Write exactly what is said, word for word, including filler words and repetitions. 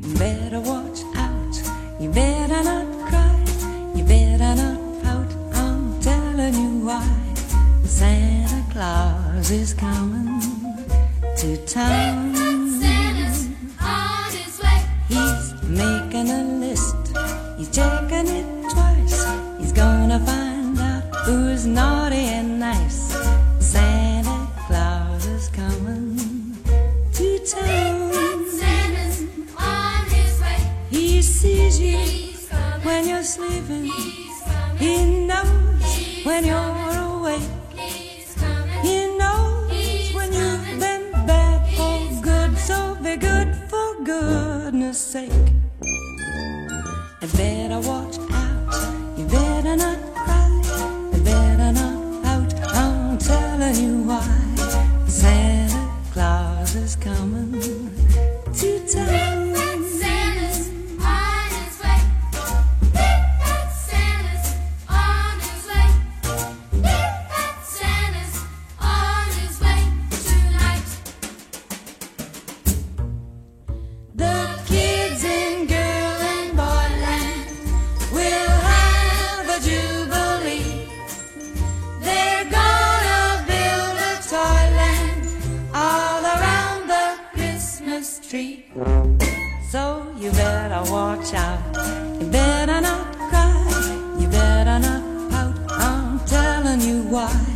Better watch out, you better not cry, you better not pout, I'm telling you why. Santa Claus is coming to town. Santa's on his way. He's making a list, he's checking it twice. He's gonna find out who's naughty and nice. Santa Claus is coming to town. Santa's on his way. He sees you He's coming. when you're sleeping. He's coming. He knows He's when you're coming. awake. He's coming. He knows He's when you've coming. been bad for He's good. So be good for goodness sake. You better watch out, you better not cry, you better not pout, I'm telling you why. Santa Claus is coming to town. Santa's on his way. Santa's on his way. Santa's on his way tonight. The kids in girl and boyland will have a jubilee. They're gonna build a toyland all around the Christmas tree. So you better watch out, you better not cry, you better not pout, I'm telling you why.